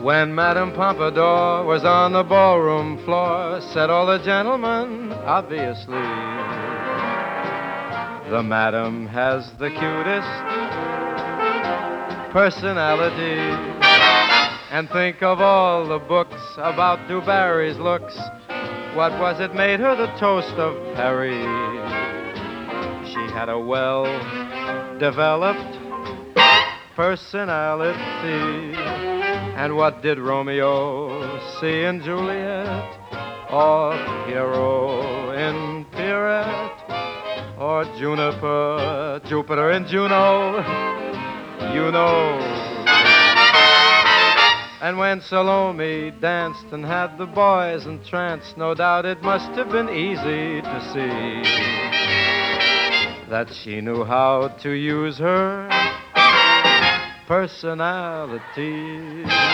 When Madame Pompadour was on the ballroom floor, said all the gentlemen, obviously, the Madam has the cutest personality. And think of all the books about Du Barry's looks. What was it made her the toast of Paris? She had a well-developed personality. And what did Romeo see in Juliet? Or Pierrot in Pierrette? Or Jupiter in Juno? You know. And when Salome danced and had the boys entranced, no doubt it must have been easy to see that she knew how to use her personality.